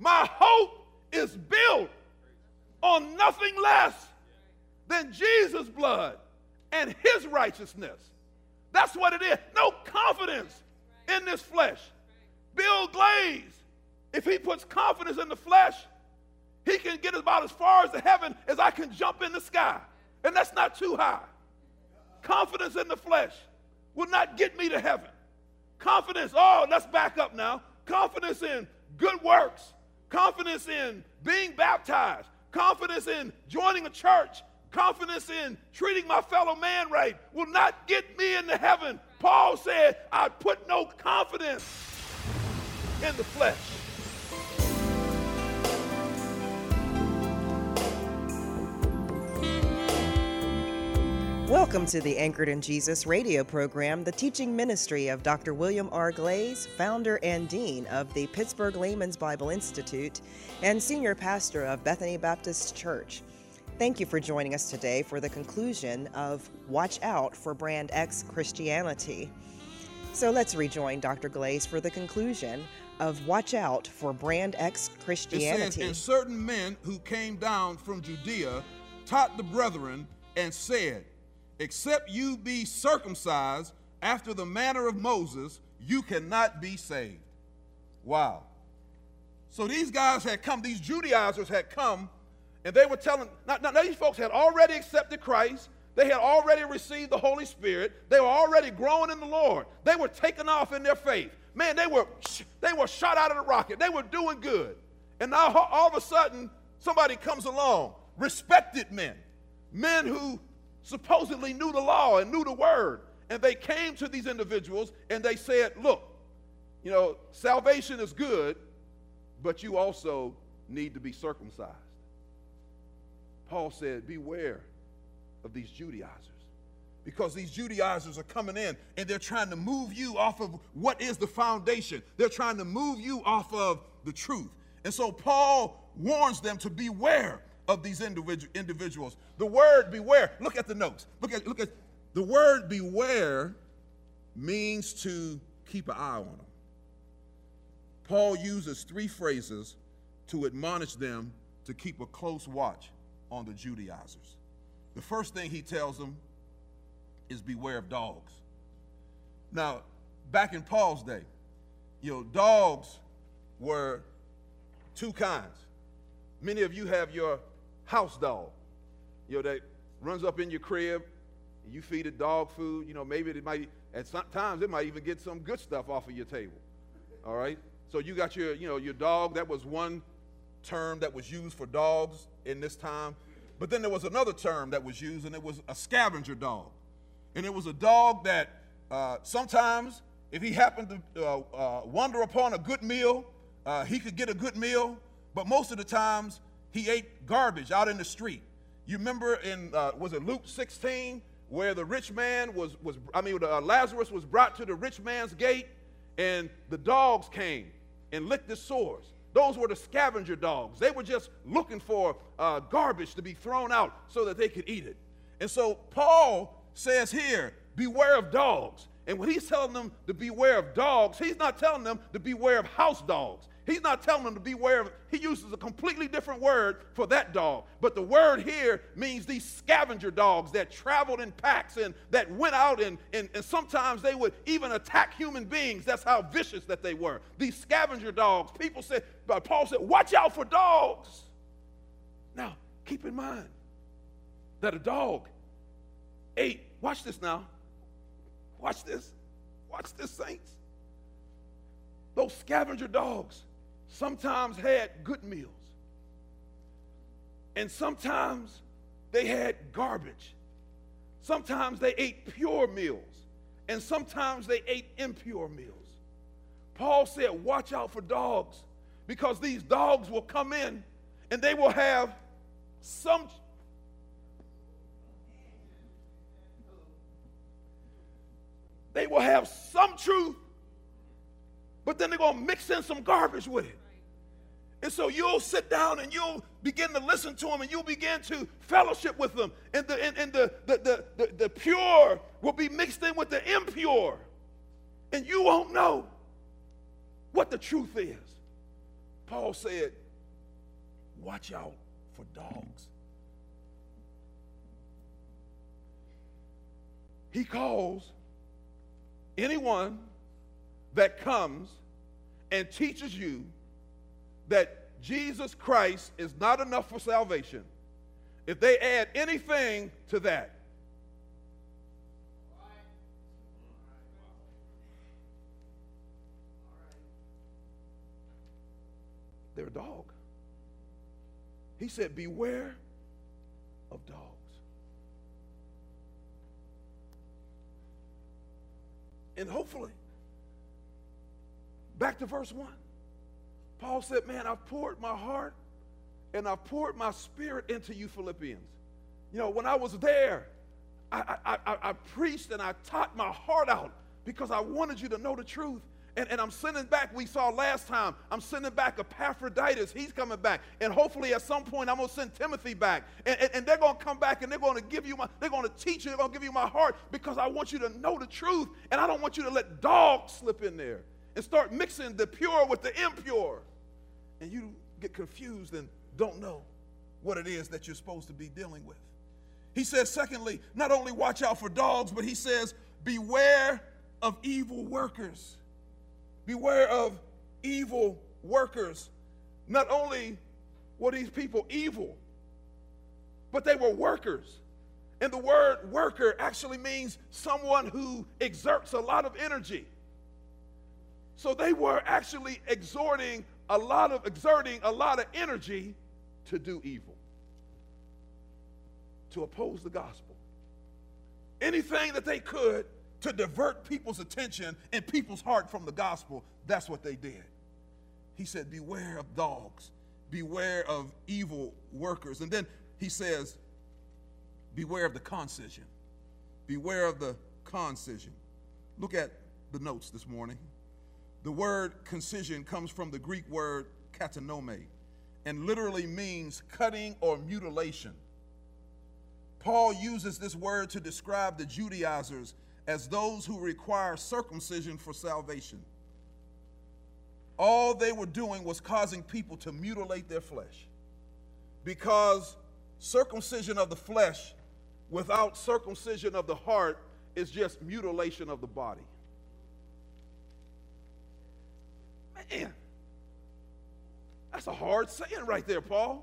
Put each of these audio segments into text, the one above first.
My hope is built on nothing less than Jesus' blood and his righteousness. That's what it is. No confidence in this flesh. Bill Glaze, if he puts confidence in the flesh, he can get about as far as to heaven as I can jump in the sky. And that's not too high. Confidence in the flesh will not get me to heaven. Confidence, let's back up now. Confidence in good works. Confidence in being baptized. Confidence in joining a church. Confidence in treating my fellow man right will not get me into heaven. Paul said, I put no confidence in the flesh. Welcome to the Anchored in Jesus radio program, the teaching ministry of Dr. William R. Glaze, founder and dean of the Pittsburgh Layman's Bible Institute and senior pastor of Bethany Baptist Church. Thank you for joining us today for the conclusion of Watch Out for Brand X Christianity. So let's rejoin Dr. Glaze for the conclusion of Watch Out for Brand X Christianity. It says, and certain men who came down from Judea taught the brethren and said, except you be circumcised after the manner of Moses, you cannot be saved. Wow. So these guys had come, these Judaizers had come, and they were telling, now these folks had already accepted Christ. They had already received the Holy Spirit. They were already growing in the Lord. They were taking off in their faith. Man, they were shot out of the rocket. They were doing good. And now all of a sudden, somebody comes along, respected men who supposedly knew the law and knew the word. And they came to these individuals and they said, look, salvation is good, but you also need to be circumcised. Paul said, beware of these Judaizers, because these Judaizers are coming in and they're trying to move you off of what is the foundation. They're trying to move you off of the truth. And so Paul warns them to beware of these individuals. The word beware, look at the notes. Look at the word beware means to keep an eye on them. Paul uses three phrases to admonish them to keep a close watch on the Judaizers. The first thing he tells them is beware of dogs. Now, back in Paul's day, dogs were two kinds. Many of you have your house dog, that runs up in your crib, and you feed it dog food. Maybe it might, at some times, it might even get some good stuff off of your table. All right? So you got your dog. That was one term that was used for dogs in this time. But then there was another term that was used, and it was a scavenger dog. And it was a dog that sometimes, if he happened to wander upon a good meal, he could get a good meal. But most of the times, he ate garbage out in the street. You remember in, was it Luke 16, where the rich man Lazarus was brought to the rich man's gate, and the dogs came and licked his sores. Those were the scavenger dogs. They were just looking for garbage to be thrown out so that they could eat it. And so Paul says here, beware of dogs. And when he's telling them to beware of dogs, he's not telling them to beware of house dogs. He's not telling them to beware of, he uses a completely different word for that dog. But the word here means these scavenger dogs that traveled in packs and that went out and sometimes they would even attack human beings. That's how vicious that they were. These scavenger dogs, Paul said, watch out for dogs. Now, keep in mind that a dog ate, watch this now. Watch this, saints. Those scavenger dogs sometimes had good meals, and sometimes they had garbage. Sometimes they ate pure meals, and sometimes they ate impure meals. Paul said, watch out for dogs, because these dogs will come in and they will have some truth, but then they're going to mix in some garbage with it. And so you'll sit down and you'll begin to listen to them and you'll begin to fellowship with them. And the pure will be mixed in with the impure. And you won't know what the truth is. Paul said, watch out for dogs. He calls anyone that comes and teaches you that Jesus Christ is not enough for salvation. If they add anything to that, they're a dog. He said, beware of dogs. And hopefully, back to verse 1. Paul said, man, I've poured my heart and I've poured my spirit into you Philippians. You know, when I was there, I preached and I taught my heart out because I wanted you to know the truth. And I'm sending back, we saw last time, I'm sending back Epaphroditus. He's coming back. And hopefully at some point I'm going to send Timothy back. And they're going to come back and they're going to give you they're going to teach you, they're going to give you my heart because I want you to know the truth. And I don't want you to let dogs slip in there and start mixing the pure with the impure. And you get confused and don't know what it is that you're supposed to be dealing with. He says, secondly, not only watch out for dogs, but he says, beware of evil workers. Beware of evil workers. Not only were these people evil, but they were workers. And the word worker actually means someone who exerts a lot of energy. So they were actually exerting a lot of energy to do evil, to oppose the gospel. Anything that they could to divert people's attention and people's heart from the gospel, that's what they did. He said, beware of dogs, beware of evil workers. And then he says, beware of the concision. Beware of the concision. Look at the notes this morning. The word concision comes from the Greek word katanome and literally means cutting or mutilation. Paul uses this word to describe the Judaizers as those who require circumcision for salvation. All they were doing was causing people to mutilate their flesh, because circumcision of the flesh without circumcision of the heart is just mutilation of the body. Man, that's a hard saying right there, Paul.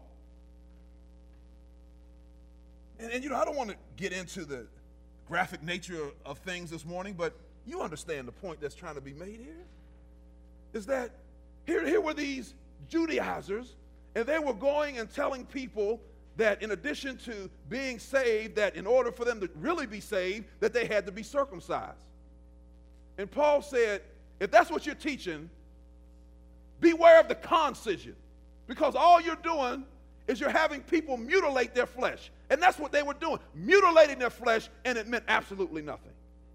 And you know, I don't want to get into the graphic nature of things this morning, but you understand the point that's trying to be made here. Is that here were these Judaizers, and they were going and telling people that in addition to being saved, that in order for them to really be saved, that they had to be circumcised. And Paul said, if that's what you're teaching, beware of the concision, because all you're doing is you're having people mutilate their flesh. And that's what they were doing, mutilating their flesh, and it meant absolutely nothing.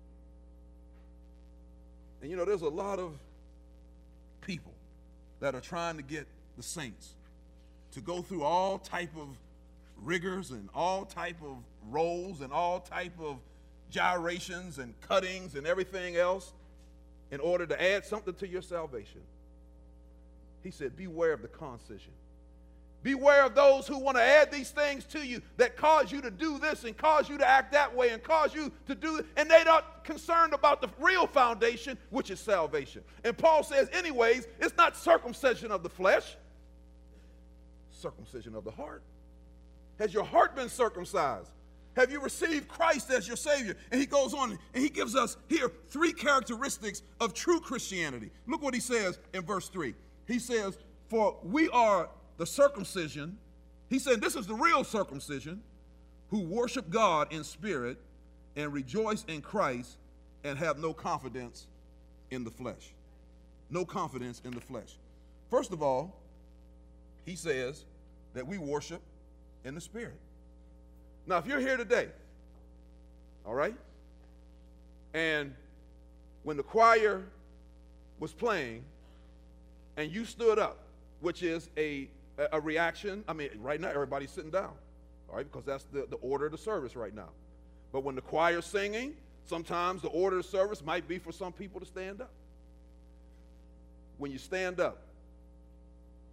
And you know, there's a lot of people that are trying to get the saints to go through all type of rigors and all type of rolls and all type of gyrations and cuttings and everything else in order to add something to your salvation. He said, beware of the concision. Beware of those who want to add these things to you that cause you to do this and cause you to act that way and cause you to do it, and they're not concerned about the real foundation, which is salvation. And Paul says, anyways, it's not circumcision of the flesh, circumcision of the heart. Has your heart been circumcised? Have you received Christ as your Savior? And he goes on and he gives us here 3 characteristics of true Christianity. Look what he says in verse 3. He says, for we are the circumcision, he said this is the real circumcision, who worship God in spirit and rejoice in Christ and have no confidence in the flesh. No confidence in the flesh. First of all, he says that we worship in the spirit. Now, if you're here today, all right, and when the choir was playing and you stood up, which is a reaction. I mean, right now everybody's sitting down, all right, because that's the order of the service right now. But when the choir's singing, sometimes the order of the service might be for some people to stand up. When you stand up,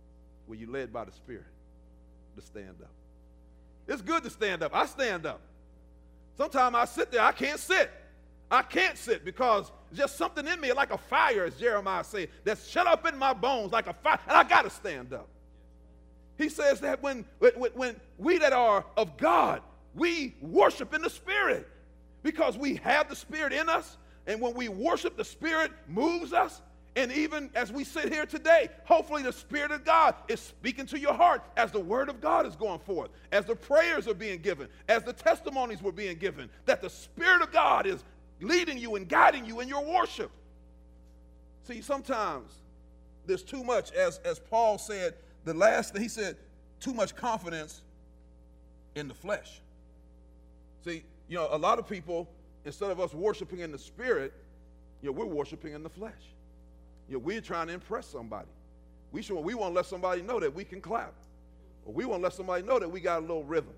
when you're led by the Spirit to stand up. It's good to stand up. I stand up. Sometimes I sit there. I can't sit. I can't sit because just something in me, like a fire, as Jeremiah said, that's shut up in my bones like a fire, and I got to stand up. He says that when we that are of God, we worship in the Spirit because we have the Spirit in us, and when we worship, the Spirit moves us. And even as we sit here today, hopefully the Spirit of God is speaking to your heart as the Word of God is going forth, as the prayers are being given, as the testimonies were being given, that the Spirit of God is leading you and guiding you in your worship. See, sometimes there's too much, as Paul said, the last thing he said, too much confidence in the flesh. See, a lot of people, instead of us worshiping in the Spirit, we're worshiping in the flesh. We're trying to impress somebody. We want to let somebody know that we can clap. Or we want to let somebody know that we got a little rhythm,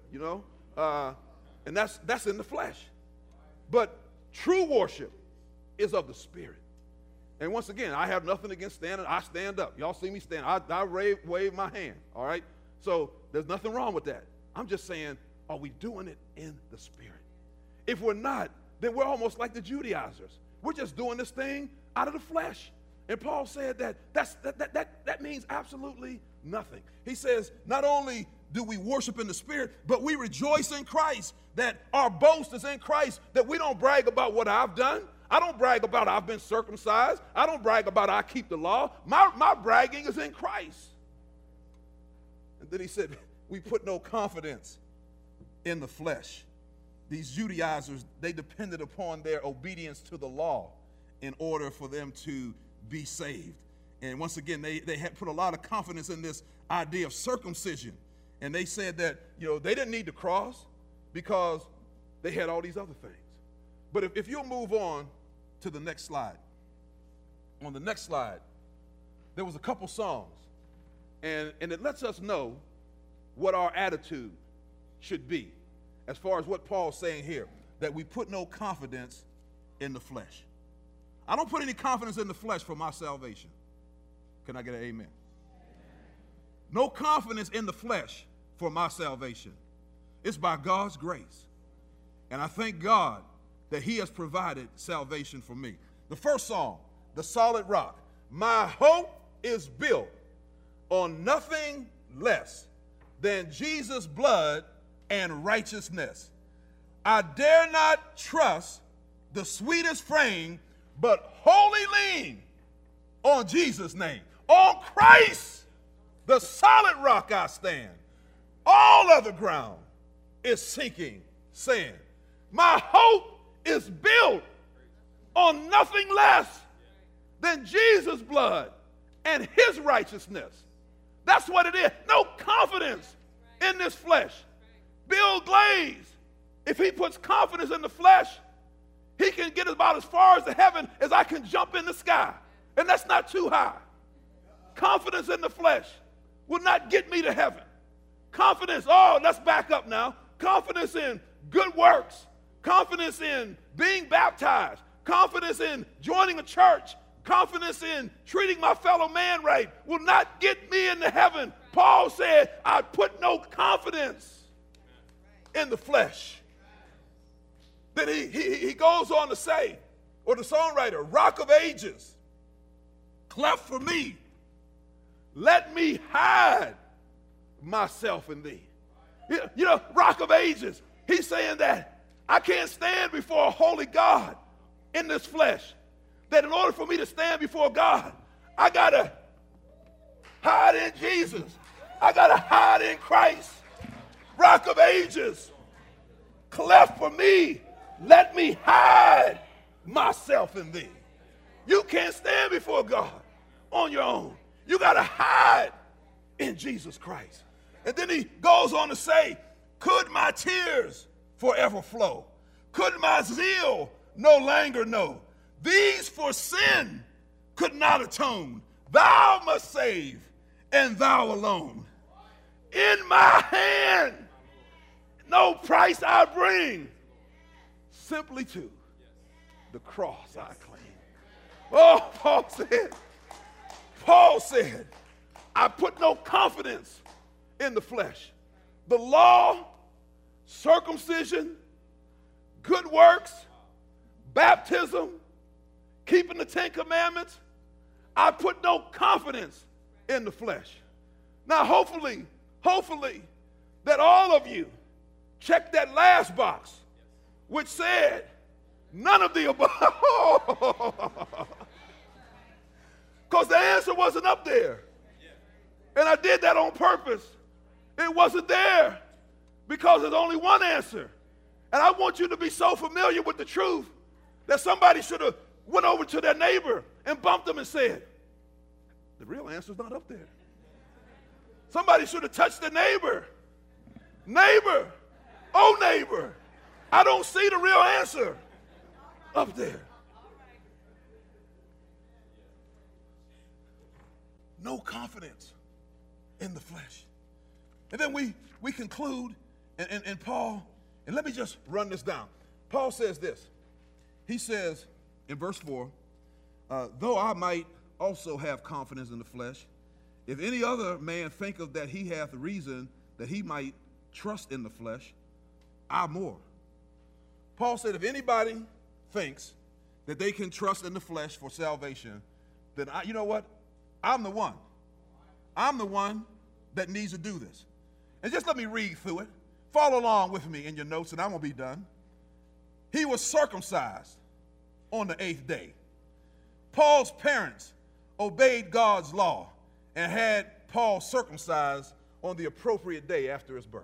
and that's in the flesh. But true worship is of the Spirit. And once again, I have nothing against standing. I stand up. Y'all see me stand. I wave my hand, all right? So there's nothing wrong with that. I'm just saying, are we doing it in the Spirit? If we're not, then we're almost like the Judaizers. We're just doing this thing out of the flesh. And Paul said that means absolutely nothing. He says, not only do we worship in the Spirit, but we rejoice in Christ, that our boast is in Christ, that we don't brag about what I've done. I don't brag about I've been circumcised. I don't brag about I keep the law. My bragging is in Christ. And then he said, we put no confidence in the flesh. These Judaizers, they depended upon their obedience to the law in order for them to be saved. And once again, they had put a lot of confidence in this idea of circumcision. And they said that, they didn't need the cross because they had all these other things. But if you'll move on to the next slide. On the next slide, there was a couple songs. And it lets us know what our attitude should be as far as what Paul's saying here, that we put no confidence in the flesh. I don't put any confidence in the flesh for my salvation. Can I get an amen? No confidence in the flesh for my salvation. It's by God's grace. And I thank God that he has provided salvation for me. The first song, The Solid Rock. My hope is built on nothing less than Jesus' blood and righteousness. I dare not trust the sweetest frame, but wholly lean on Jesus' name. On Christ, the solid rock I stand. All other ground is sinking sand. My hope is built on nothing less than Jesus' blood and his righteousness. That's what it is. No confidence in this flesh. Bill Glaze, if he puts confidence in the flesh, he can get about as far as to heaven as I can jump in the sky. And that's not too high. Confidence in the flesh will not get me to heaven. Confidence, let's back up now. Confidence in good works. Confidence in being baptized. Confidence in joining a church. Confidence in treating my fellow man right will not get me into heaven. Paul said, I put no confidence in the flesh. Then he goes on to say, or the songwriter, Rock of Ages, cleft for me, let me hide myself in thee. Rock of Ages, he's saying that I can't stand before a holy God in this flesh. That in order for me to stand before God, I got to hide in Jesus. I got to hide in Christ. Rock of Ages, cleft for me, let me hide myself in thee. You can't stand before God on your own. You got to hide in Jesus Christ. And then he goes on to say, could my tears forever flow? Could my zeal no longer know? These for sin could not atone. Thou must save, and thou alone. In my hand, no price I bring, simply to the cross I cling. Oh, Paul said, I put no confidence in the flesh. The law, circumcision, good works, baptism, keeping the 10 Commandments, I put no confidence in the flesh. Now, hopefully, that all of you checked that last box, which said, none of the above. Because the answer wasn't up there. And I did that on purpose. It wasn't there because there's only one answer. And I want you to be so familiar with the truth that somebody should have went over to their neighbor and bumped them and said, the real answer's not up there. Somebody should have touched their neighbor. Neighbor, oh neighbor, I don't see the real answer up there. No confidence in the flesh. And then we conclude, and Paul, and let me just run this down. Paul says this. He says in verse 4, though I might also have confidence in the flesh, if any other man thinketh that he hath reason that he might trust in the flesh, I more. Paul said if anybody thinks that they can trust in the flesh for salvation, then you know what? I'm the one. I'm the one that needs to do this. And just let me read through it. Follow along with me in your notes, and I'm going to be done. He was circumcised on the 8th day. Paul's parents obeyed God's law and had Paul circumcised on the appropriate day after his birth.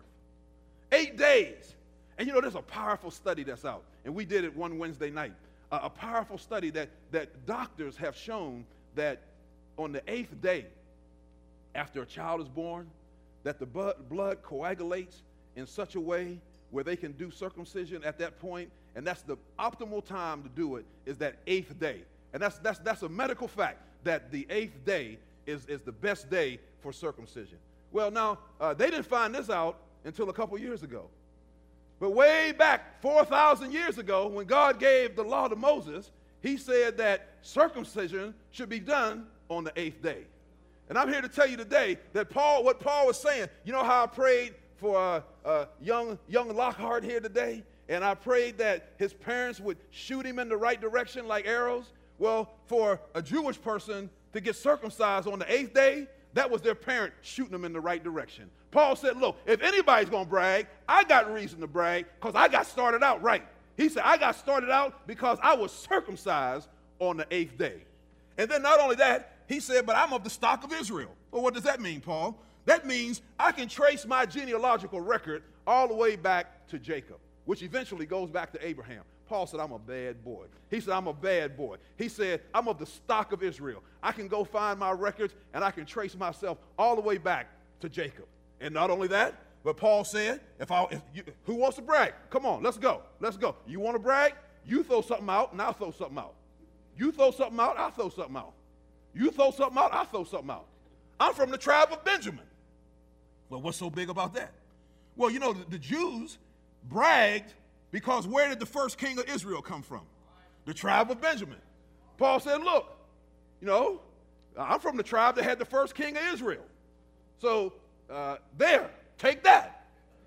8 days. And you know, there's a powerful study that's out, and we did it one Wednesday night. A powerful study that doctors have shown that on the 8th day after a child is born, that the blood coagulates in such a way where they can do circumcision at that point, and that's the optimal time to do it, is that 8th day. And that's a medical fact, that the 8th day is the best day for circumcision. Well, now, they didn't find this out until a couple years ago. But way back 4,000 years ago, when God gave the law to Moses, he said that circumcision should be done on the 8th day. And I'm here to tell you today that what Paul was saying, you know how I prayed for young Lockhart here today? And I prayed that his parents would shoot him in the right direction like arrows. Well, for a Jewish person to get circumcised on the 8th day, that was their parent shooting them in the right direction. Paul said, look, if anybody's going to brag, I got reason to brag because I got started out right. He said, I got started out because I was circumcised on the 8th day. And then not only that, he said, but I'm of the stock of Israel. Well, what does that mean, Paul? That means I can trace my genealogical record all the way back to Jacob, which eventually goes back to Abraham. Paul said, I'm a bad boy. He said, I'm a bad boy. He said, I'm of the stock of Israel. I can go find my records, and I can trace myself all the way back to Jacob. And not only that, but Paul said, who wants to brag? Come on, let's go. Let's go. You want to brag? You throw something out, and I'll throw something out. You throw something out, I'll throw something out. You throw something out, I'll throw something out. I'm from the tribe of Benjamin. Well, what's so big about that? Well, you know, the Jews bragged because where did the first king of Israel come from? The tribe of Benjamin. Paul said, look, you know, I'm from the tribe that had the first king of Israel. So, take that.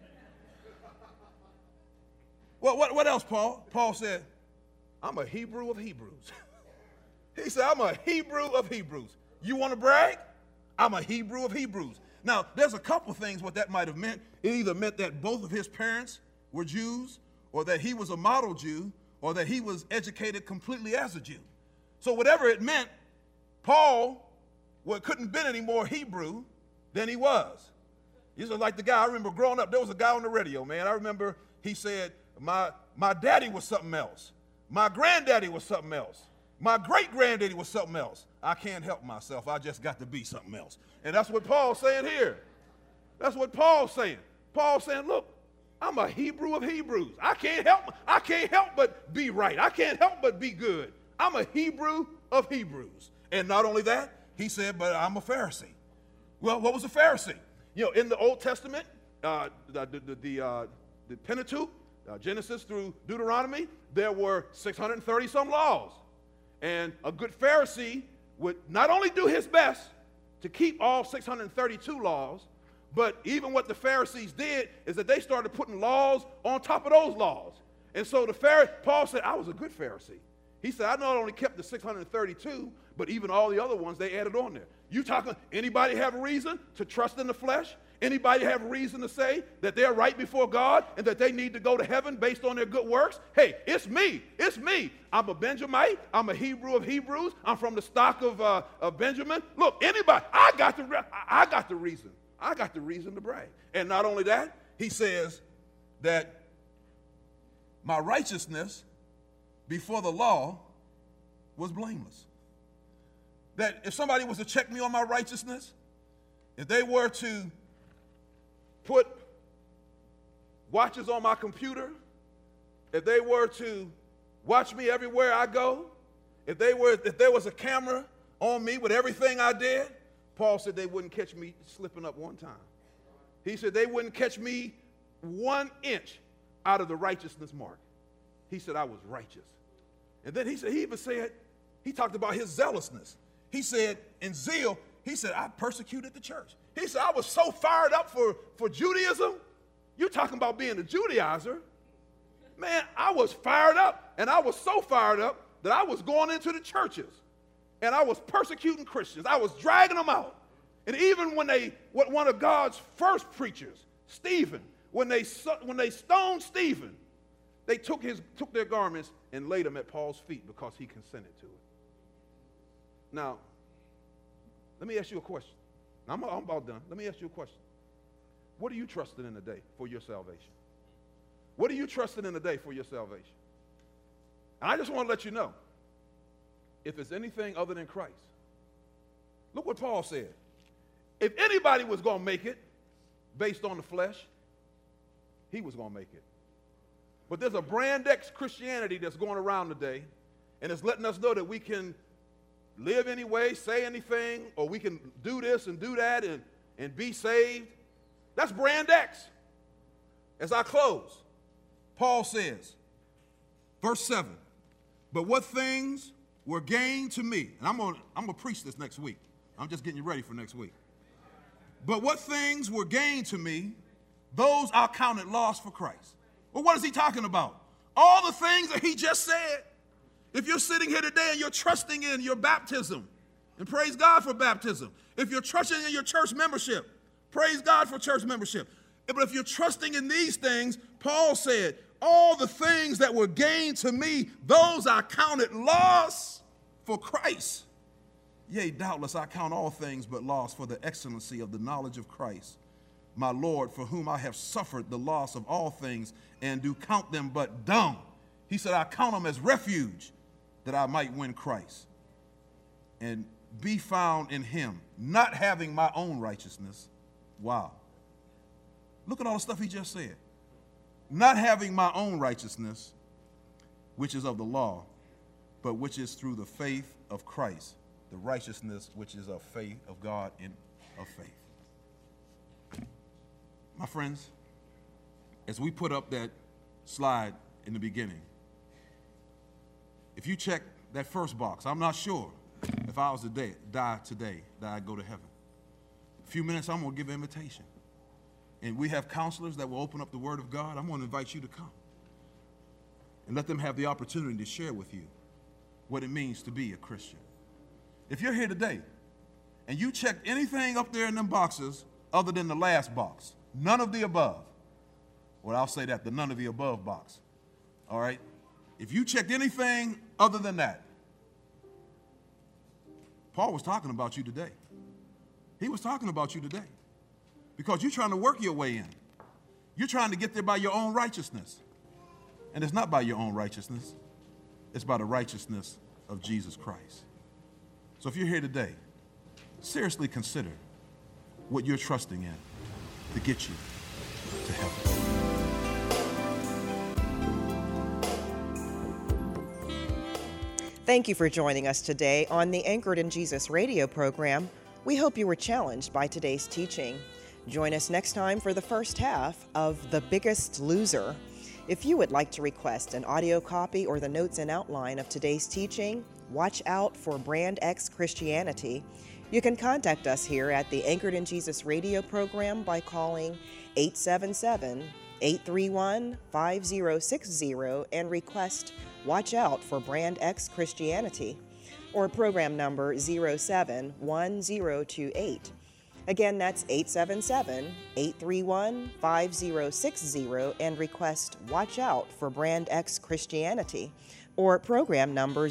Well, what else, Paul? Paul said, I'm a Hebrew of Hebrews. He said, I'm a Hebrew of Hebrews. You want to brag? I'm a Hebrew of Hebrews. Now, there's a couple things what that might have meant. It either meant that both of his parents were Jews, or that he was a model Jew, or that he was educated completely as a Jew. So whatever it meant, Paul couldn't have been any more Hebrew than he was. This is like the guy, I remember growing up, there was a guy on the radio, man. I remember he said, my daddy was something else. My granddaddy was something else. My great-granddaddy was something else. I can't help myself. I just got to be something else. And that's what Paul's saying here. That's what Paul's saying. Paul's saying, look, I'm a Hebrew of Hebrews. I can't help but be right. I can't help but be good. I'm a Hebrew of Hebrews. And not only that, he said, but I'm a Pharisee. Well, what was a Pharisee? You know, in the Old Testament, the Pentateuch, Genesis through Deuteronomy, there were 630 some laws. And a good Pharisee would not only do his best to keep all 632 laws, but even what the Pharisees did is that they started putting laws on top of those laws. And so Paul said, I was a good Pharisee. He said, I not only kept the 632, but even all the other ones they added on there. You talking, anybody have a reason to trust in the flesh? Anybody have a reason to say that they're right before God and that they need to go to heaven based on their good works? Hey, it's me. It's me. I'm a Benjamite. I'm a Hebrew of Hebrews. I'm from the stock of Benjamin. Look, anybody, I got the reason. I got the reason to brag. And not only that, he says that my righteousness before the law was blameless. That if somebody was to check me on my righteousness, if they were to put watches on my computer, if they were to watch me everywhere I go, if there was a camera on me with everything I did, Paul said they wouldn't catch me slipping up one time. He said they wouldn't catch me 1 inch out of the righteousness mark. He said I was righteous. And then he talked about his zealousness. He said, in zeal, he said, I persecuted the church. He said, I was so fired up for Judaism. You're talking about being a Judaizer. Man, I was fired up, and I was so fired up that I was going into the churches, and I was persecuting Christians. I was dragging them out. And even when one of God's first preachers, Stephen, when they stoned Stephen, they took their garments and laid them at Paul's feet because he consented to it. Now, let me ask you a question. I'm about done. Let me ask you a question. What are you trusting in today for your salvation? What are you trusting in today for your salvation? And I just want to let you know, if it's anything other than Christ, look what Paul said. If anybody was going to make it based on the flesh, he was going to make it. But there's a brand X Christianity that's going around today, and it's letting us know that we can live anyway, say anything, or we can do this and do that and be saved. That's brand X. As I close, Paul says, verse 7, but what things were gained to me, and I'm gonna preach this next week. I'm just getting you ready for next week. But what things were gained to me, those I counted loss for Christ. Well, what is he talking about? All the things that he just said. If you're sitting here today and you're trusting in your baptism, and praise God for baptism. If you're trusting in your church membership, praise God for church membership. But if you're trusting in these things, Paul said, all the things that were gained to me, those I counted loss for Christ. Yea, doubtless I count all things but loss for the excellency of the knowledge of Christ, my Lord, for whom I have suffered the loss of all things and do count them but dung. He said, I count them as refuge, that I might win Christ and be found in him, not having my own righteousness. Wow. Look at all the stuff he just said. Not having my own righteousness, which is of the law, but which is through the faith of Christ, the righteousness which is of faith of God and of faith. My friends, as we put up that slide in the beginning, if you check that first box, I'm not sure if I was to die today, that I'd go to heaven. A few minutes, I'm going to give an invitation. And we have counselors that will open up the Word of God. I'm going to invite you to come and let them have the opportunity to share with you what it means to be a Christian. If you're here today and you checked anything up there in them boxes other than the last box, none of the above, well, I'll say that, the none of the above box, all right? If you checked anything other than that, Paul was talking about you today. He was talking about you today because you're trying to work your way in. You're trying to get there by your own righteousness. And it's not by your own righteousness. It's by the righteousness of Jesus Christ. So if you're here today, seriously consider what you're trusting in to get you to heaven. Thank you for joining us today on the Anchored in Jesus radio program. We hope you were challenged by today's teaching. Join us next time for the first half of The Biggest Loser. If you would like to request an audio copy or the notes and outline of today's teaching, watch out for Brand X Christianity. You can contact us here at the Anchored in Jesus radio program by calling 877-831-5060 and request Watch Out for Brand X Christianity, or program number 071028. Again, that's 877-831-5060 and request Watch Out for Brand X Christianity, or program number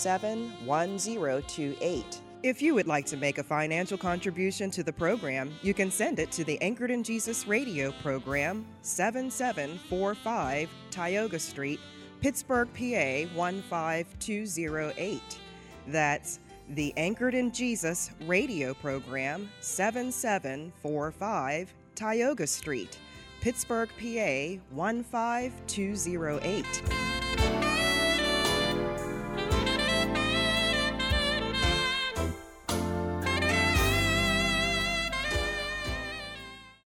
071028. If you would like to make a financial contribution to the program, you can send it to the Anchored in Jesus radio program, 7745 Tioga Street, Pittsburgh, PA 15208. That's the Anchored in Jesus radio program, 7745 Tioga Street, Pittsburgh, PA 15208.